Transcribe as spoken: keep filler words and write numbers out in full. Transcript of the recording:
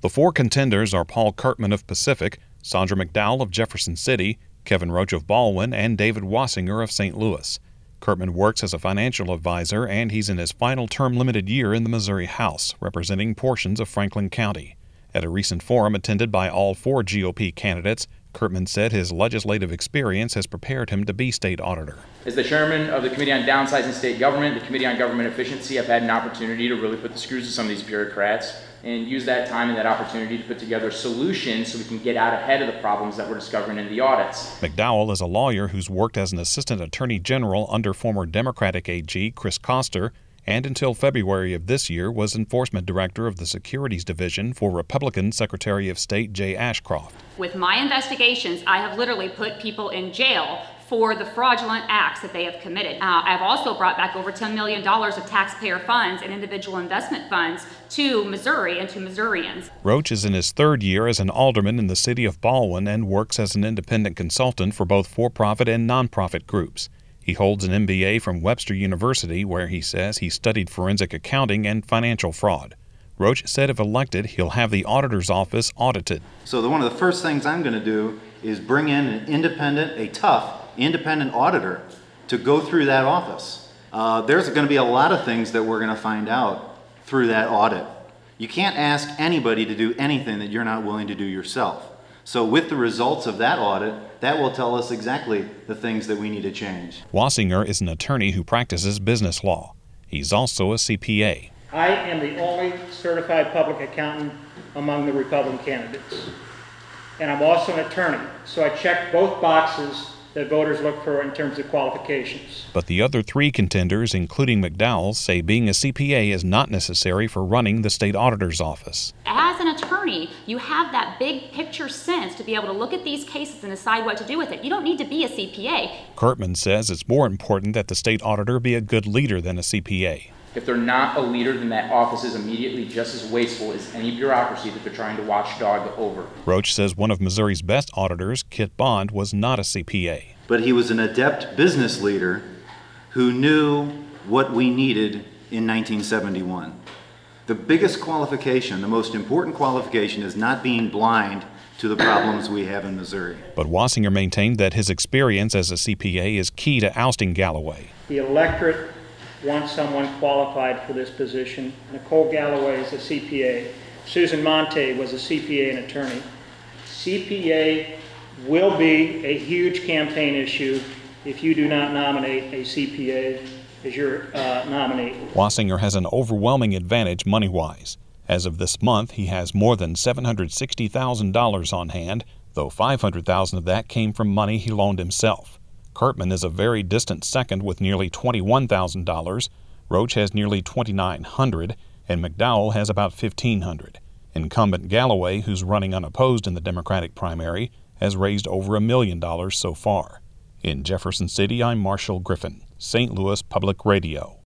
The four contenders are Paul Curtman of Pacific, Sandra McDowell of Jefferson City, Kevin Roach of Baldwin, and David Wassinger of Saint Louis. Curtman works as a financial advisor, and he's in his final term-limited year in the Missouri House, representing portions of Franklin County. At a recent forum attended by all four G O P candidates, Curtman said his legislative experience has prepared him to be state auditor. As the chairman of the Committee on Downsizing State Government, the Committee on Government Efficiency, I've had an opportunity to really put the screws to some of these bureaucrats and use that time and that opportunity to put together solutions so we can get out ahead of the problems that we're discovering in the audits. McDowell is a lawyer who's worked as an assistant attorney general under former Democratic A G Chris Koster, and until February of this year was enforcement director of the Securities Division for Republican Secretary of State Jay Ashcroft. With my investigations, I have literally put people in jail for the fraudulent acts that they have committed. Uh, I've also brought back over ten million dollars of taxpayer funds and individual investment funds to Missouri and to Missourians. Roach is in his third year as an alderman in the city of Baldwin and works as an independent consultant for both for-profit and nonprofit groups. He holds an M B A from Webster University, where he says he studied forensic accounting and financial fraud. Roach said if elected, he'll have the auditor's office audited. So the, one of the first things I'm going to do is bring in an independent, a tough, independent auditor to go through that office. Uh, there's going to be a lot of things that we're going to find out through that audit. You can't ask anybody to do anything that you're not willing to do yourself. So with the results of that audit, that will tell us exactly the things that we need to change. Wassinger is an attorney who practices business law. He's also a C P A. I am the only certified public accountant among the Republican candidates. And I'm also an attorney, so I check both boxes that voters look for in terms of qualifications. But the other three contenders, including McDowell, say being a C P A is not necessary for running the state auditor's office. As an attorney, you have that big picture sense to be able to look at these cases and decide what to do with it. You don't need to be a C P A. Curtman says it's more important that the state auditor be a good leader than a C P A. If they're not a leader, then that office is immediately just as wasteful as any bureaucracy that they're trying to watchdog over. Roach says one of Missouri's best auditors, Kit Bond, was not a C P A. But he was an adept business leader who knew what we needed in nineteen seventy-one. The biggest qualification, the most important qualification, is not being blind to the problems we have in Missouri. But Wassinger maintained that his experience as a C P A is key to ousting Galloway. The electorate wants someone qualified for this position. Nicole Galloway is a C P A. Susan Monte was a C P A and attorney. C P A will be a huge campaign issue if you do not nominate a C P A as your uh, nominee. Wassinger has an overwhelming advantage money-wise. As of this month, he has more than seven hundred sixty thousand dollars on hand, though five hundred thousand dollars of that came from money he loaned himself. Curtman is a very distant second with nearly twenty-one thousand dollars. Roach has nearly twenty-nine hundred dollars, and McDowell has about fifteen hundred dollars. Incumbent Galloway, who's running unopposed in the Democratic primary, has raised over a million dollars so far. In Jefferson City, I'm Marshall Griffin, Saint Louis Public Radio.